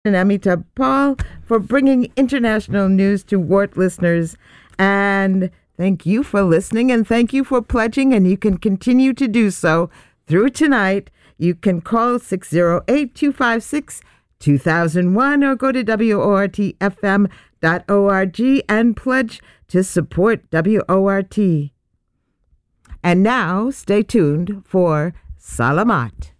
and Amitabh Paul for bringing international news to WART listeners. And thank you for listening, and thank you for pledging, and you can continue to do so through tonight. You can call 608-256-2001 or go to WORTFM.org and pledge to support WORT. And now, stay tuned for Salamat.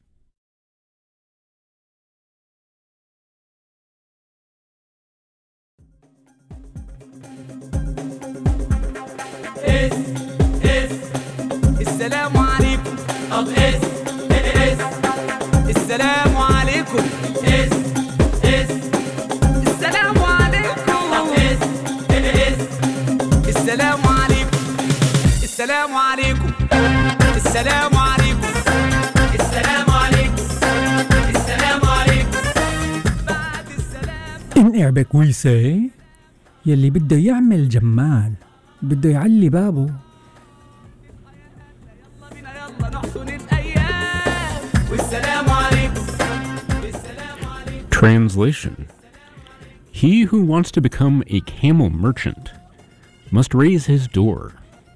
السلام عليكم. طب السلام عليكم. السلام عليكم. طب السلام عليكم. السلام عليكم. السلام عليكم. السلام عليكم. السلام عليكم. بعد السلام. In Arabic we say يلي بده يعمل جمال بده يعلي بابه. Translation: He who wants to become a camel merchant must raise his door.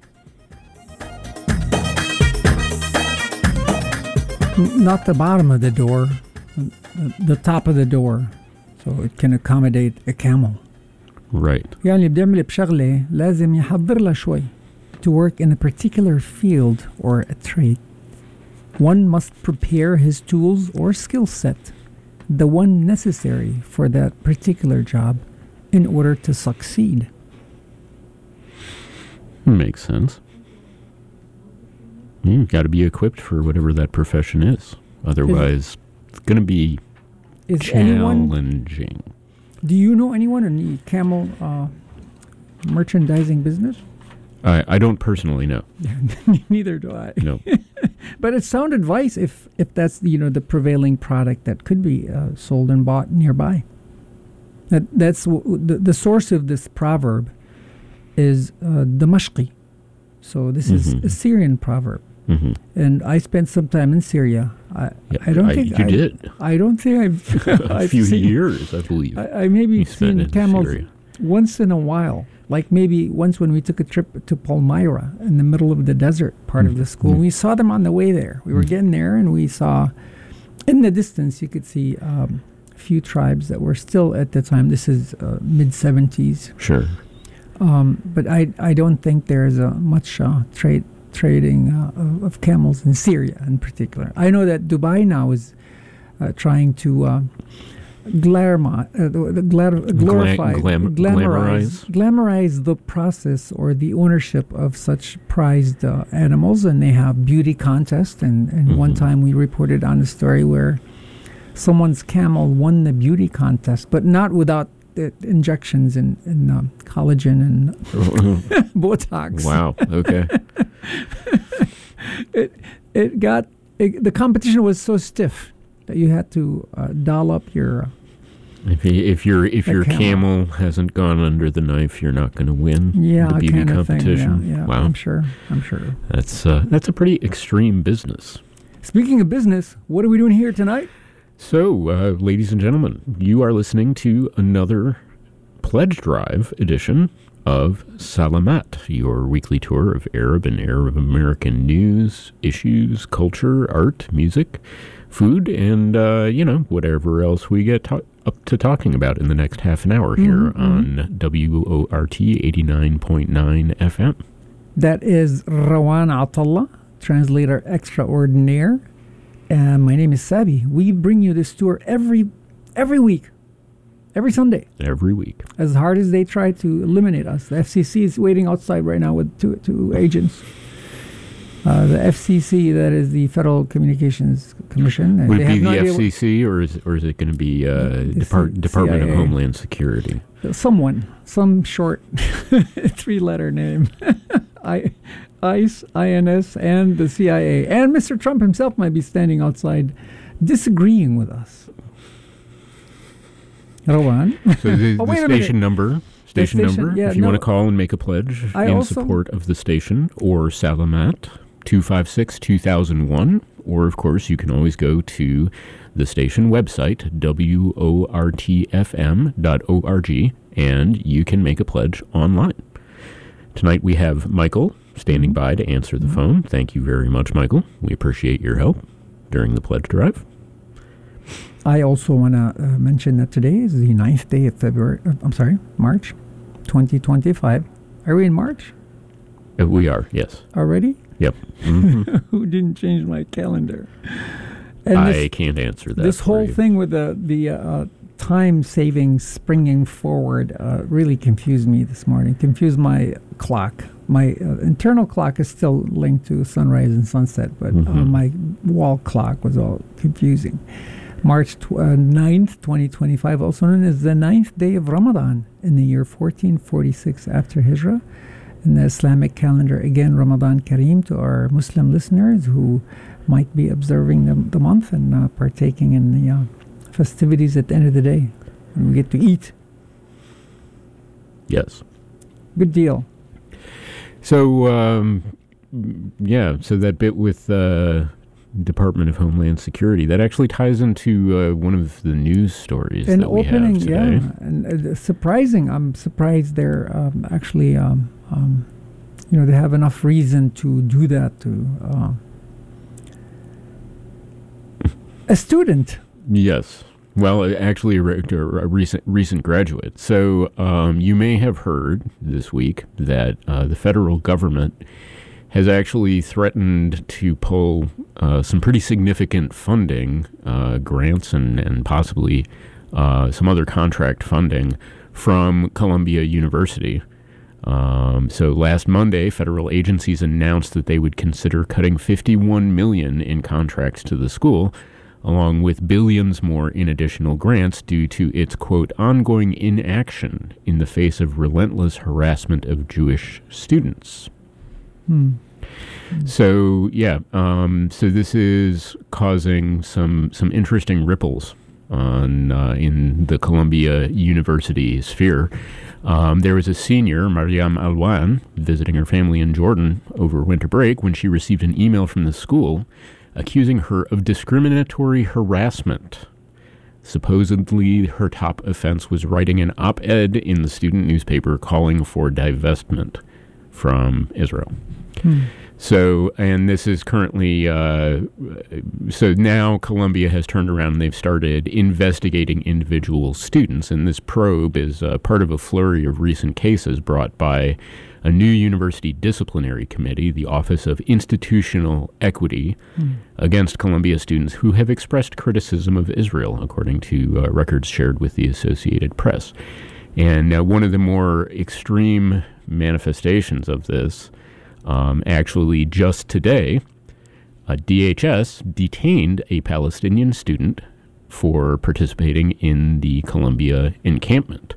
Not the bottom of the door, the top of the door, so it can accommodate a camel. Right. يعني بدي بشغلة لازم يحضر لها شوي. To work in a particular field or a trade, one must prepare his tools or skill set, the one necessary for that particular job, in order to succeed. Makes sense. You've got to be equipped for whatever that profession is. Otherwise, it's going to be challenging. Do you know anyone in the camel merchandising business? I don't personally know. Neither do I. No. But it's sound advice if that's the prevailing product that could be sold and bought nearby. That's the source of this proverb is Damashqi. So this is a Syrian proverb. Mm-hmm. And I spent some time in Syria. I don't think you did. I don't think I've a few years, I believe. I maybe seen camels once in a while. Like maybe once when we took a trip to Palmyra in the middle of the desert part of the school. We saw them on the way there. We were getting there and we saw, in the distance, you could see a few tribes that were still at the time. This is mid-70s. Sure. But I don't think there's much trading of camels in Syria in particular. I know that Dubai now is trying to glamorize the process or the ownership of such prized animals, and they have beauty contests. And one time we reported on a story where someone's camel won the beauty contest, but not without injections in collagen and Botox. Wow. Okay. The competition was so stiff that you had to doll up your. If your camel hasn't gone under the knife, you're not going to win the beauty competition. Yeah, wow. I'm sure. That's a pretty extreme business. Speaking of business, what are we doing here tonight? So, ladies and gentlemen, you are listening to another Pledge Drive edition of Salamat, your weekly tour of Arab and Arab American news, issues, culture, art, music, food, and, whatever else we get up to talking about in the next half an hour here on WORT 89.9 FM. That is Rawan Atallah, translator extraordinaire. And my name is Sabi. We bring you this tour every week, every Sunday. Every week. As hard as they try to eliminate us. The FCC is waiting outside right now with two agents. The FCC, that is the Federal Communications Commission. Would it be the FCC or is it going to be Department of Homeland Security? Some short three-letter name. ICE, INS, and the CIA. And Mr. Trump himself might be standing outside disagreeing with us. Rowan. So the station number, if you want to call and make a pledge in support of the station, or Salamat, 256-2001, or of course you can always go to the station website, wortfm.org, and you can make a pledge online. Tonight we have Michael standing by to answer the phone. Thank you very much, Michael. We appreciate your help during the pledge drive. I also want to mention that today is the 9th day of March 2025. Are we in March? We are, yes. Already? Yep. Mm-hmm. Who didn't change my calendar? And I can't answer that. This whole thing with the time saving springing forward really confused me this morning. Confused my clock. My internal clock is still linked to sunrise and sunset, but my wall clock was all confusing. March 9th, 2025, also known as the 9th day of Ramadan in the year 1446 after Hijrah. In the Islamic calendar, again, Ramadan Kareem to our Muslim listeners who might be observing the month and partaking in the festivities at the end of the day when we get to eat. Yes. Good deal. So, so that bit with Department of Homeland Security, that actually ties into one of the news stories that we have today. Yeah, and surprising. I'm surprised they're actually, they have enough reason to do that to a student. Yes. Well, actually, a recent graduate. So you may have heard this week that the federal government has actually threatened to pull some pretty significant funding, grants and possibly some other contract funding from Columbia University. So last Monday, federal agencies announced that they would consider cutting $51 million in contracts to the school, along with billions more in additional grants due to its, quote, ongoing inaction in the face of relentless harassment of Jewish students. So, so this is causing some interesting ripples on in the Columbia University sphere. There was a senior, Mariam Alwan, visiting her family in Jordan over winter break when she received an email from the school accusing her of discriminatory harassment. Supposedly, her top offense was writing an op-ed in the student newspaper calling for divestment from Israel. So, and this is currently, so now Columbia has turned around and they've started investigating individual students, and this probe is part of a flurry of recent cases brought by a new university disciplinary committee, the Office of Institutional Equity, against Columbia students who have expressed criticism of Israel, according to records shared with the Associated Press. And one of the more extreme manifestations of this, actually just today, DHS detained a Palestinian student for participating in the Columbia encampment.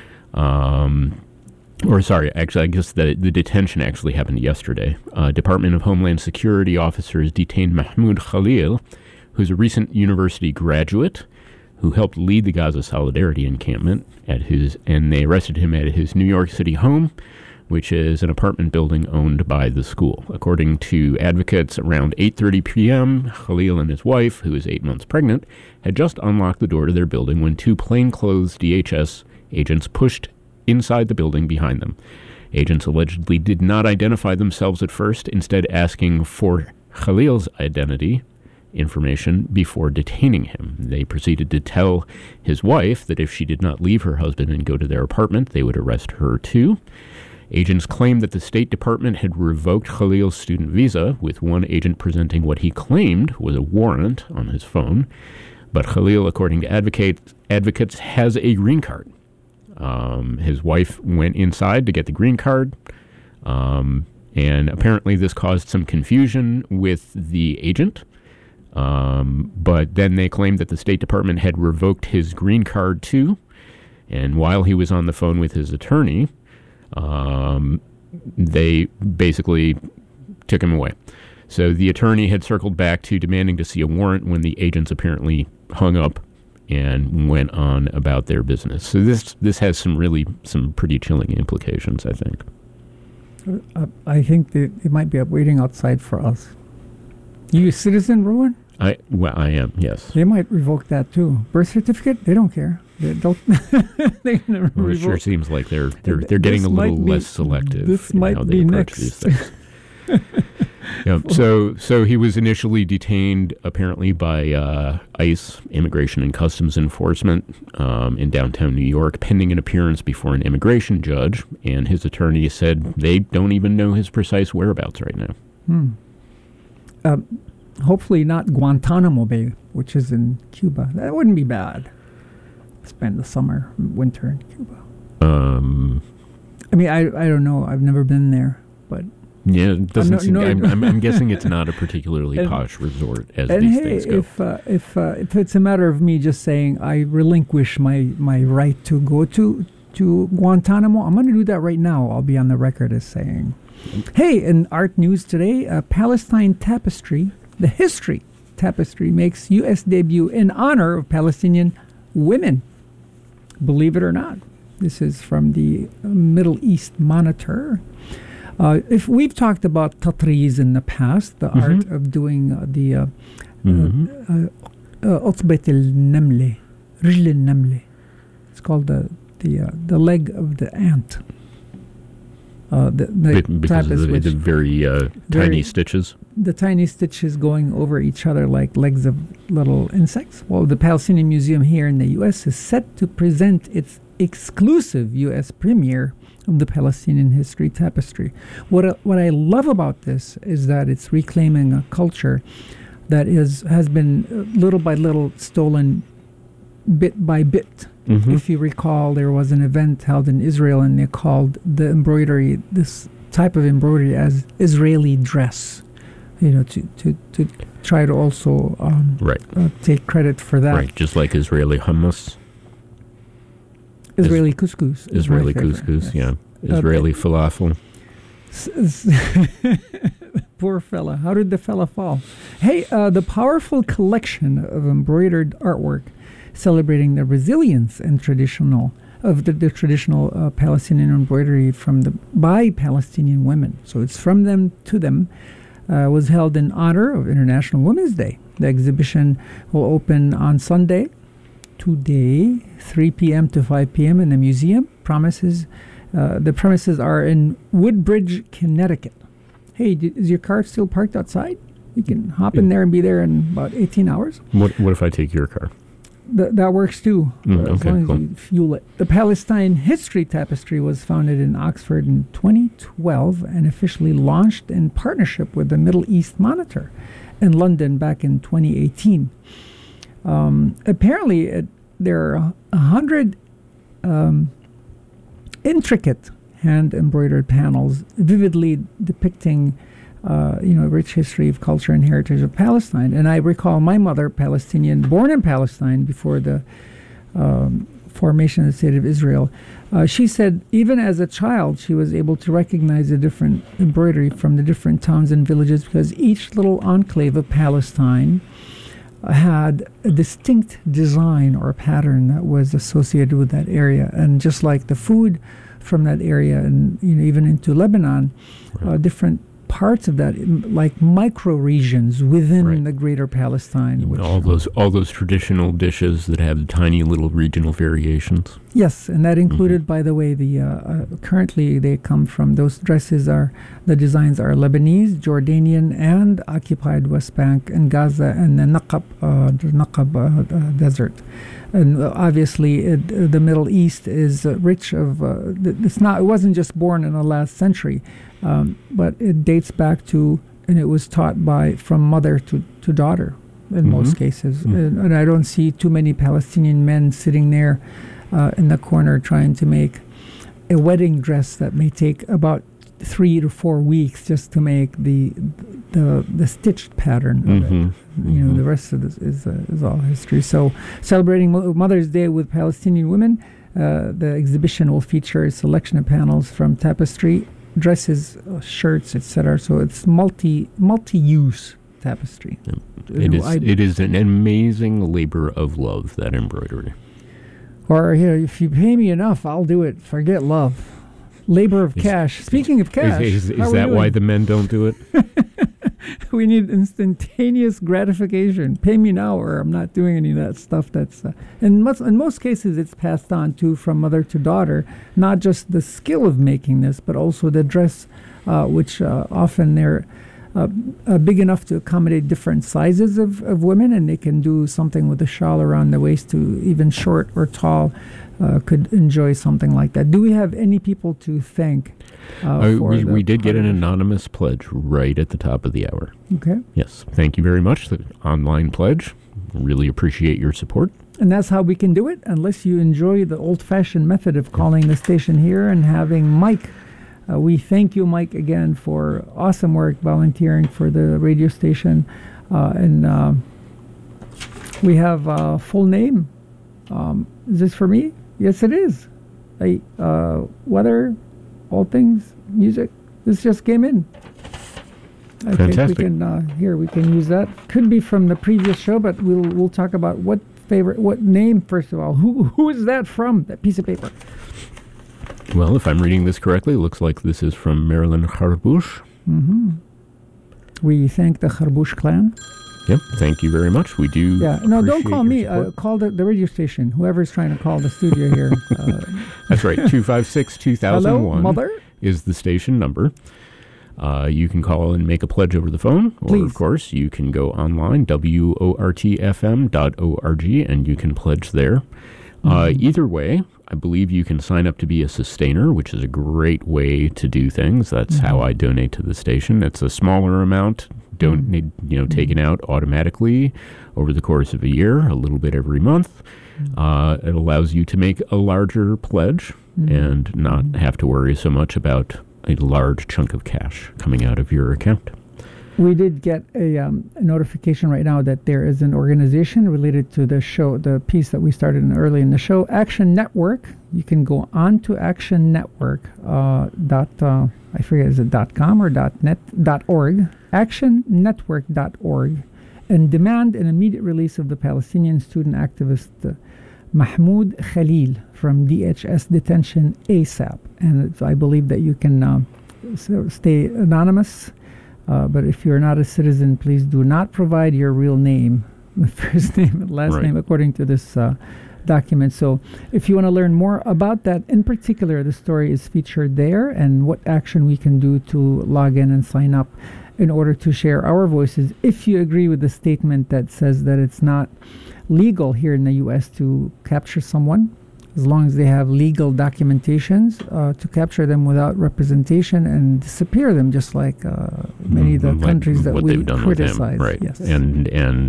I guess the detention actually happened yesterday. Department of Homeland Security officers detained Mahmoud Khalil, who's a recent university graduate who helped lead the Gaza Solidarity encampment and they arrested him at his New York City home, which is an apartment building owned by the school. According to advocates, around 8:30 p.m., Khalil and his wife, who is 8 months pregnant, had just unlocked the door to their building when two plainclothes DHS agents pushed inside the building behind them. Agents allegedly did not identify themselves at first, instead asking for Khalil's identity information before detaining him. They proceeded to tell his wife that if she did not leave her husband and go to their apartment, they would arrest her too. Agents claimed that the State Department had revoked Khalil's student visa, with one agent presenting what he claimed was a warrant on his phone. But Khalil, according to advocates, has a green card. His wife went inside to get the green card, and apparently this caused some confusion with the agent. But then they claimed that the State Department had revoked his green card too, and while he was on the phone with his attorney, they basically took him away. So the attorney had circled back to demanding to see a warrant when the agents apparently hung up and went on about their business. So this has some pretty chilling implications, I think. I think that it might be waiting outside for us. You a citizen, Rowan? I am, yes. They might revoke that too. Birth certificate, they don't care. They're gonna Well, it sure revoke. seems like they're getting This a little might be- less selective this in might how they be approach next. these things. Yeah, so he was initially detained apparently by ICE, Immigration and Customs Enforcement, in downtown New York, pending an appearance before an immigration judge. And his attorney said they don't even know his precise whereabouts right now. Hopefully not Guantanamo Bay, which is in Cuba. That wouldn't be bad. Spend the summer, winter in Cuba. I mean, I don't know. I've never been there, but Yeah, it doesn't no- seem. no- I'm guessing it's not a particularly And- posh resort as and these hey, things go. if it's a matter of me just saying I relinquish my right to go to Guantanamo, I'm going to do that right now. I'll be on the record as saying, hey, in art news today, Palestine Tapestry, the history tapestry, makes U.S. debut in honor of Palestinian women. Believe it or not, this is from the Middle East Monitor. If we've talked about tatriz in the past, the art of doing the عصبة النملة, رجل النملة. It's called the leg of the ant. Because tapis of which the very very- tiny stitches. the tiny stitches going over each other like legs of little insects. Well, the Palestinian Museum here in the U.S. is set to present its exclusive U.S. premiere of the Palestinian history tapestry. What I love about this is that it's reclaiming a culture that has been little by little stolen bit by bit. If you recall, there was an event held in Israel and they called the embroidery, this type of embroidery, as Israeli dress. You know, to try to also Right. take credit for that. Right, just like Israeli hummus, Israeli couscous. is my Israeli favorite, couscous, yes. yeah, Israeli falafel. Poor fella. How did the fella fall? Hey, the powerful collection of embroidered artwork celebrating the resilience and traditional Palestinian embroidery by Palestinian women. So it's from them to them. Was held in honor of International Women's Day. The exhibition will open on Sunday, today, 3 p.m. to 5 p.m. in the museum. The premises are in Woodbridge, Connecticut. Hey, is your car still parked outside? You can hop in there and be there in about 18 hours. What if I take your car? That works too, as okay, long as cool. you fuel it. The Palestine History Tapestry was founded in Oxford in 2012 and officially launched in partnership with the Middle East Monitor in London back in 2018. Apparently, there are 100 intricate hand-embroidered panels vividly depicting rich history of culture and heritage of Palestine. And I recall my mother, Palestinian, born in Palestine before the formation of the State of Israel. She said even as a child, she was able to recognize the different embroidery from the different towns and villages because each little enclave of Palestine had a distinct design or pattern that was associated with that area. And just like the food from that area and even into Lebanon, different parts of that, like micro regions within the greater Palestine. Which, all those traditional dishes that have tiny little regional variations. yes, and that included, by the way, currently they come from, those dresses are, the designs are Lebanese, Jordanian, and occupied West Bank and Gaza and the Naqab desert. And obviously, the Middle East is rich of. It wasn't just born in the last century, but it dates back to, and it was taught from mother to daughter in most cases. And I don't see too many Palestinian men sitting there in the corner trying to make a wedding dress that may take about 3 to 4 weeks just to make the stitched pattern of it. The rest of this is all history. So, celebrating Mother's Day with Palestinian women, the exhibition will feature a selection of panels from tapestry, dresses, shirts, etc. So it's multi-use tapestry. It is an amazing labor of love, that embroidery. Or if you pay me enough, I'll do it. Forget love. Labor of cash. Speaking of cash, Is how are we that why doing? the men don't do it? We need instantaneous gratification. Pay me now, or I'm not doing any of that stuff. That's in most cases, it's passed on from mother to daughter. Not just the skill of making this, but also the dress, which often they're big enough to accommodate different sizes of women, and they can do something with a shawl around the waist to even short or tall could enjoy something like that. Do we have any people to thank? We did get an anonymous pledge right at the top of the hour. Okay. Yes. Thank you very much. The online pledge. Really appreciate your support. And that's how we can do it, unless you enjoy the old-fashioned method of calling the station here and having Mike. We thank you, Mike, again for awesome work volunteering for the radio station. And we have a full name. Is this for me? Yes, it is. Weather, all things, music. This just came in. I Fantastic. think we can use that. Could be from the previous show, but we'll talk about what name first of all. Who is that from? That piece of paper. Well, if I'm reading this correctly, it looks like this is from Marilyn Harbush. Mm-hmm. We thank the Harbush clan. Yep, thank you very much. We do. Yeah, no, don't call me. support. Call the radio station. Whoever's trying to call the studio here. That's right. 256-2001 Hello, mother? is the station number. You can call and make a pledge over the phone, or Please. of course, you can go online, wortfm.org, and you can pledge there. Either way, I believe you can sign up to be a sustainer, which is a great way to do things. That's how I donate to the station. It's a smaller amount, taken out automatically over the course of a year, a little bit every month. It allows you to make a larger pledge and not have to worry so much about a large chunk of cash coming out of your account. We did get a notification right now that there is an organization related to the show, the piece that we started early in the show, Action Network. You can go on to Action Network I forget, is it .com or .net, .org, actionnetwork.org, and demand an immediate release of the Palestinian student activist Mahmoud Khalil from DHS detention ASAP. And I believe that you can stay anonymous. But if you're not a citizen, please do not provide your real name, the first name and last name, according to this document. So if you want to learn more about that, in particular, the story is featured there and what action we can do to log in and sign up in order to share our voices. If you agree with the statement that says that it's not legal here in the U.S. to capture someone, as long as they have legal documentations, to capture them without representation and disappear them, just like many of the countries that we criticize. Right. Yes. And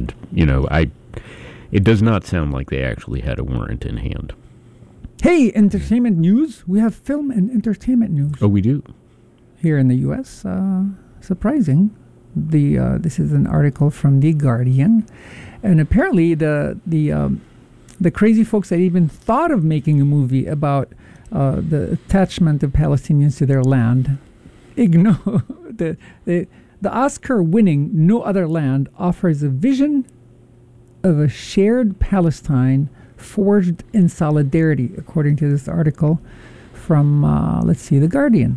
it does not sound like they actually had a warrant in hand. Hey, entertainment news. We have film and entertainment news. Oh, we do? Here in the U.S. Surprising. This is an article from The Guardian. And apparently the crazy folks that even thought of making a movie about the attachment of Palestinians to their land ignore the Oscar-winning No Other Land offers a vision of a shared Palestine forged in solidarity, according to this article from The Guardian.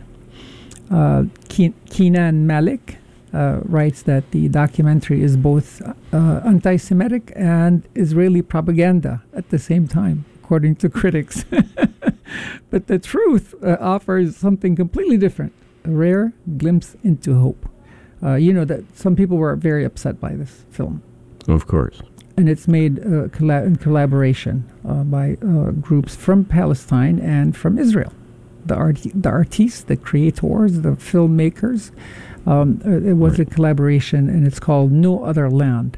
Kenan Malik writes that the documentary is both anti-Semitic and Israeli propaganda at the same time, according to critics. But the truth offers something completely different, a rare glimpse into hope. That some people were very upset by this film. Of course. And it's made in collaboration by groups from Palestine and from Israel. The artists, the creators, the filmmakers. It was a collaboration, and it's called No Other Land.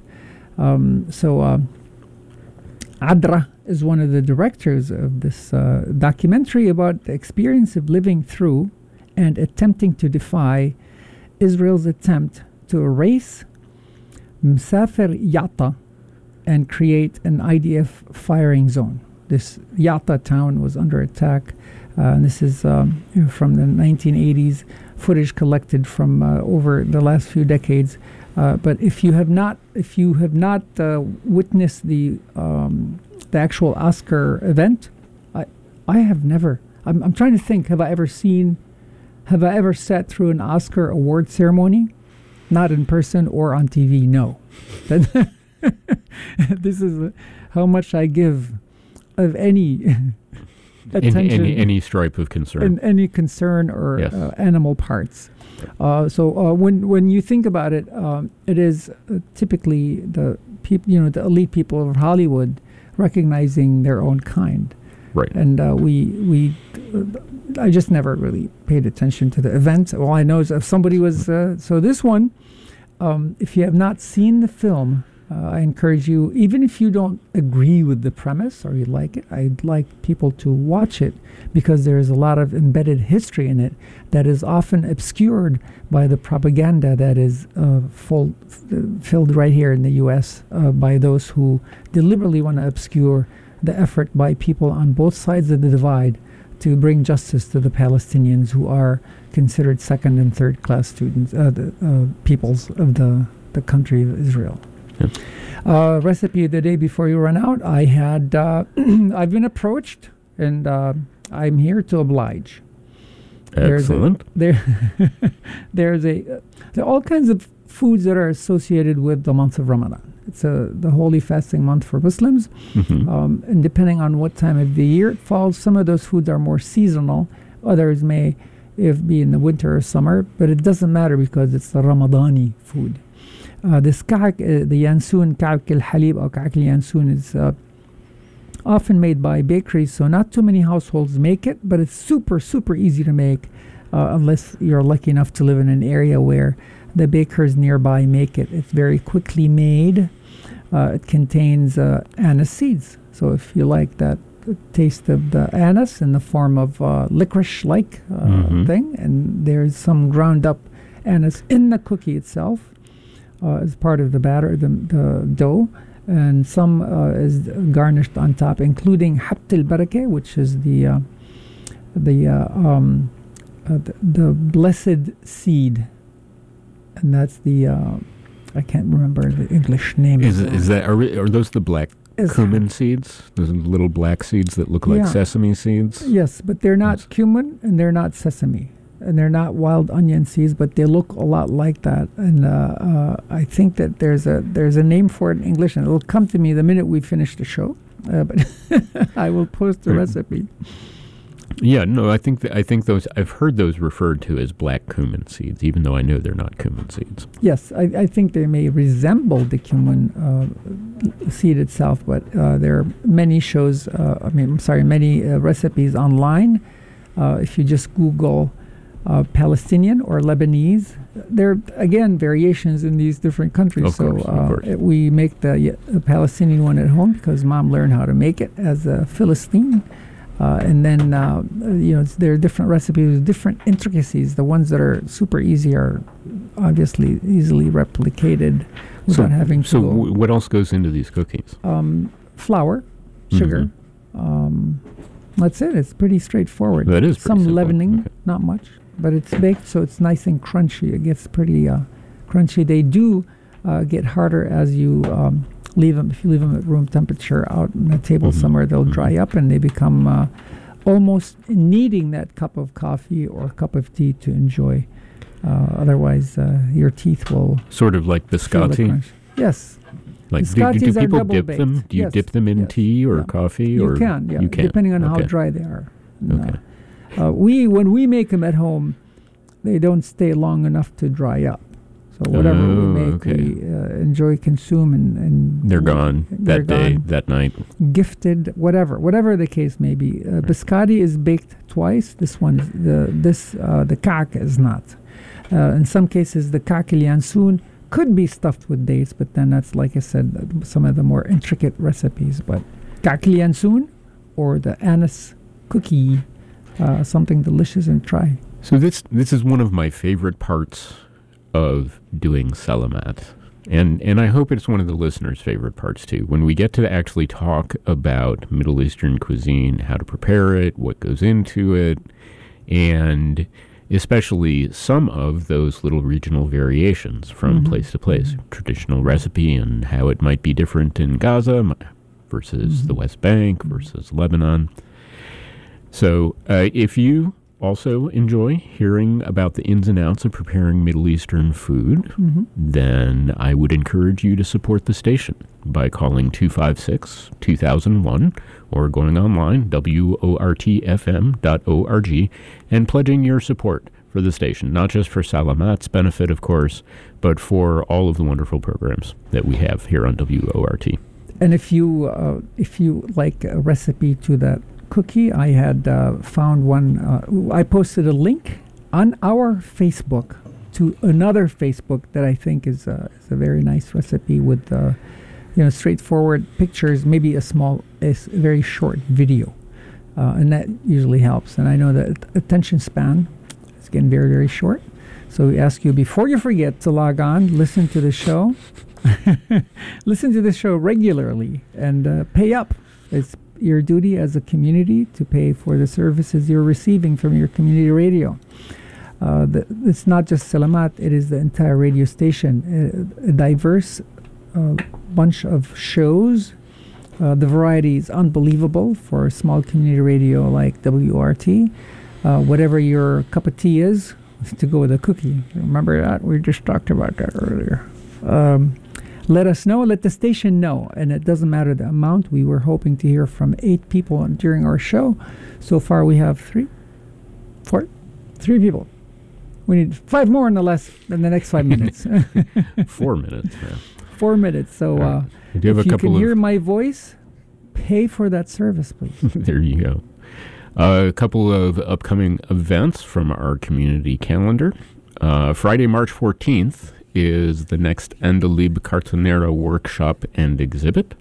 Adra is one of the directors of this documentary about the experience of living through and attempting to defy Israel's attempt to erase Msafer Yatta and create an IDF firing zone. This Yatta town was under attack. And this is from the 1980s, footage collected from over the last few decades. But if you have not witnessed the actual Oscar event, I have never. I'm trying to think. Have I ever sat through an Oscar award ceremony? not in person or on TV. No, this is how much I give of any attention, any stripe of concern, and any concern or Yes. Animal parts. When you think about it, it is typically the people, the elite people of Hollywood, recognizing their own kind. right? And I just never really paid attention to the event. All I know is if somebody was, so this one, if you have not seen the film, I encourage you, even if you don't agree with the premise or you like it, I'd like people to watch it because there is a lot of embedded history in it that is often obscured by the propaganda that is filled right here in the U.S. By those who deliberately want to obscure the effort by people on both sides of the divide to bring justice to the Palestinians who are considered second and third class students, peoples of the country of Israel. Recipe of the day before you run out. I had I've been approached, and I'm here to oblige. Excellent. There are all kinds of foods that are associated with the month of Ramadan. It's the holy fasting month for Muslims, and depending on what time of the year it falls, some of those foods are more seasonal. Others may be in the winter or summer, but it doesn't matter because it's the Ramadani food. This ka'ak, the yansun, ka'ak al-halib or ka'ak al-yansun is often made by bakeries, so not too many households make it, but it's super, super easy to make unless you're lucky enough to live in an area where the bakers nearby make it. It's very quickly made. It contains anise seeds, so if you like that taste of the anise in the form of licorice-like thing, and there's some ground up anise in the cookie itself. As part of the batter, the dough, and some is garnished on top, including habt al-barakah, which is the blessed seed, and that's the I can't remember the English name. Are those the black cumin seeds? Those little black seeds that look like sesame seeds? Yes, but they're not cumin and they're not sesame. And they're not wild onion seeds, but they look a lot like that. And I think that there's a name for it in English, and it'll come to me the minute we finish the show. But I will post the recipe. Yeah, no, I think those. I've heard those referred to as black cumin seeds, even though I know they're not cumin seeds. Yes, I think they may resemble the cumin seed itself, but there are many shows. Many recipes online. If you just Google Palestinian or Lebanese, there are again variations in these different countries. Of course. We make the Palestinian one at home because Mom learned how to make it as a Philistine. And then there are different recipes, different intricacies. The ones that are super easy are obviously easily replicated without having to. So what else goes into these cookies? Flour, sugar. That's it. It's pretty straightforward. That is pretty some simple. leavening, not much, but it's baked, so it's nice and crunchy. It gets pretty crunchy. They do get harder as you leave them. If you leave them at room temperature out on a table somewhere, they'll dry up and they become almost needing that cup of coffee or cup of tea to enjoy. Otherwise, your teeth will sort of like feel the biscotti. crunch. Yes. Like do Biscottis are people double dip baked. them? Do you Yes, dip them in yes, tea or yeah. coffee? You or can, yeah, you can. depending on how Okay. dry they are. Okay. When we make them at home, they don't stay long enough to dry up. So whatever we make, okay. we enjoy, consume, and They're gone they're that day, gone. that night. Gifted, whatever the case may be. Biscotti is baked twice. This one, the ka'ak is not. In some cases, the ka'ak al-yansun could be stuffed with dates, but then that's, like I said, some of the more intricate recipes. But ka'ak al-yansun or the anise cookie, something delicious, and try. So this is one of my favorite parts of doing Salamat. And I hope it's one of the listeners' favorite parts too. When we get to actually talk about Middle Eastern cuisine, how to prepare it, what goes into it, and especially some of those little regional variations from place to place. Traditional recipe and how it might be different in Gaza versus the West Bank versus Lebanon. So if you also enjoy hearing about the ins and outs of preparing Middle Eastern food, then I would encourage you to support the station by calling 256-2001 or going online, wortfm.org, and pledging your support for the station, not just for Salamat's benefit, of course, but for all of the wonderful programs that we have here on WORT. And if you like a recipe to that cookie, I had found one. I posted a link on our Facebook to another Facebook that I think is a very nice recipe with straightforward pictures, maybe a very short video, and that usually helps. And I know that attention span is getting very, very short, so we ask you before you forget to log on, listen to the show. Listen to the show regularly and pay up. It's your duty as a community to pay for the services you're receiving from your community radio. It's not just Salamat, it is the entire radio station. A diverse bunch of shows. The variety is unbelievable for a small community radio like WORT. Whatever your cup of tea is to go with a cookie. Remember that? We just talked about that earlier. Let us know, let the station know, and it doesn't matter the amount. We were hoping to hear from 8 people during our show. So far we have 3 people. We need 5 more in the next 5 minutes. 4 minutes. Yeah. 4 minutes. So if you can hear my voice, pay for that service, please. There you go. A couple of upcoming events from our community calendar. Friday, March 14th, is the next Andalib Cartonera workshop and exhibit.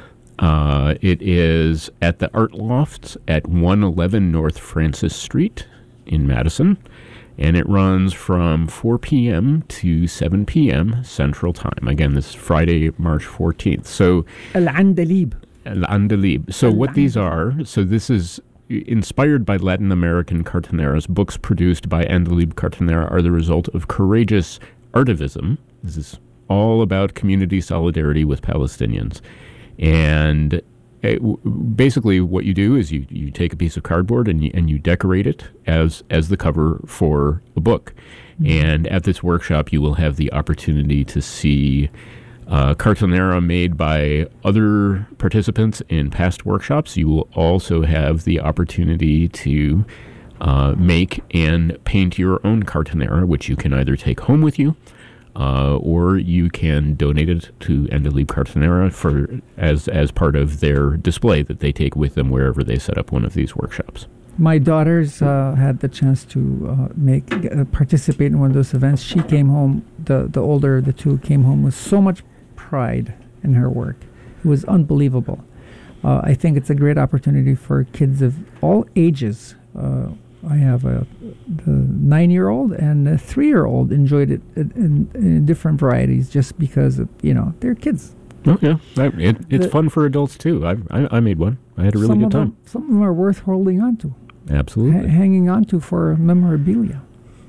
It is at the Art Lofts at 111 North Francis Street in Madison, and it runs from 4 p.m. to 7 p.m. Central Time. Again, this is Friday, March 14th. So Al-Andalib. Al-Andalib. So what these are, so this is inspired by Latin American cartoneras. Books produced by Andalib Cartonera are the result of courageous artivism. This is all about community solidarity with Palestinians. And basically what you do is you take a piece of cardboard and you decorate it as the cover for a book. And at this workshop, you will have the opportunity to see cartonera made by other participants in past workshops. You will also have the opportunity to make and paint your own cartonera, which you can either take home with you, or you can donate it to Andalib Cartonera as part of their display that they take with them wherever they set up one of these workshops. My daughters had the chance to participate in one of those events. She came home, the older, the two came home with so much pride in her work. It was unbelievable. I think it's a great opportunity for kids of all ages. I have the 9-year-old and the 3-year-old enjoyed it in different varieties just because of, they're kids. Oh, yeah. It's fun for adults, too. I made one. I had a really good time. Some of them are worth holding on to. Absolutely. Hanging on to for memorabilia.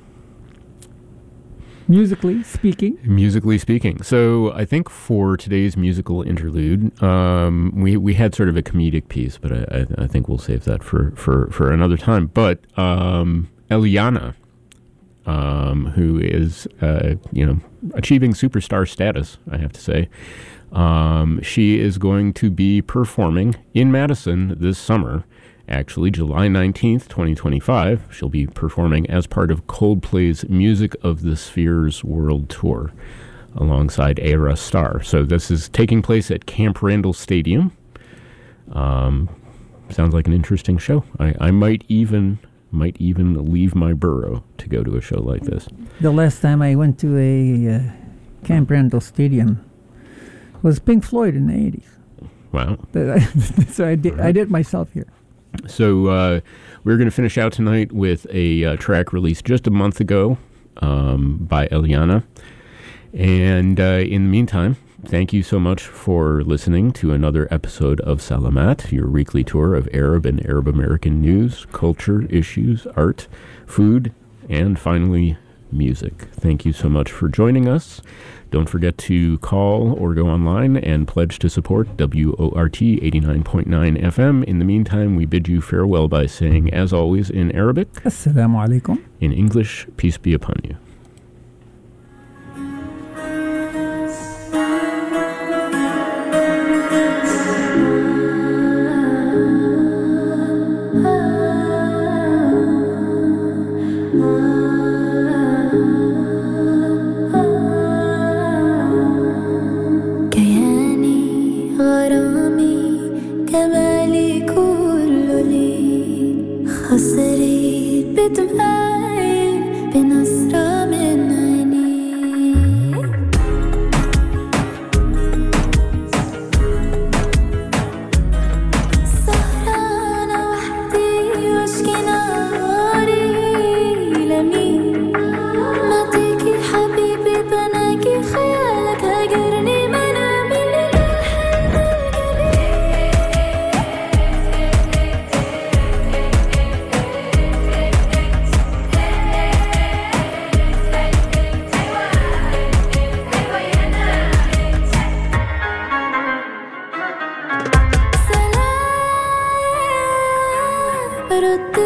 Musically speaking. So I think for today's musical interlude, we had sort of a comedic piece, but I think we'll save that for another time. But Eliana, who is achieving superstar status, I have to say, she is going to be performing in Madison this summer. Actually, July 19th, 2025, she'll be performing as part of Coldplay's Music of the Spheres World Tour alongside Ayra Starr. So this is taking place at Camp Randall Stadium. Sounds like an interesting show. I might even leave my burrow to go to a show like this. The last time I went to a Camp Randall Stadium was Pink Floyd in the 80s. Wow. So I did myself here. So we're going to finish out tonight with a track released just a month ago by Eliana. And in the meantime, thank you so much for listening to another episode of Salamat, your weekly tour of Arab and Arab American news, culture, issues, art, food, and finally, music. Thank you so much for joining us. Don't forget to call or go online and pledge to support WORT 89.9 FM. In the meantime, we bid you farewell by saying, as always, in Arabic, Assalamu alaikum. in English, peace be upon you. خسرت بتمايل بنصرة من عيني سهرانة وحدي واشكي ناري لمين نعطيكي حبيبي بناكي خيالك هاجرني منامي رد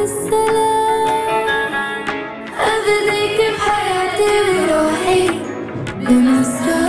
السلام أفديك بحياتي وروحي بنصرة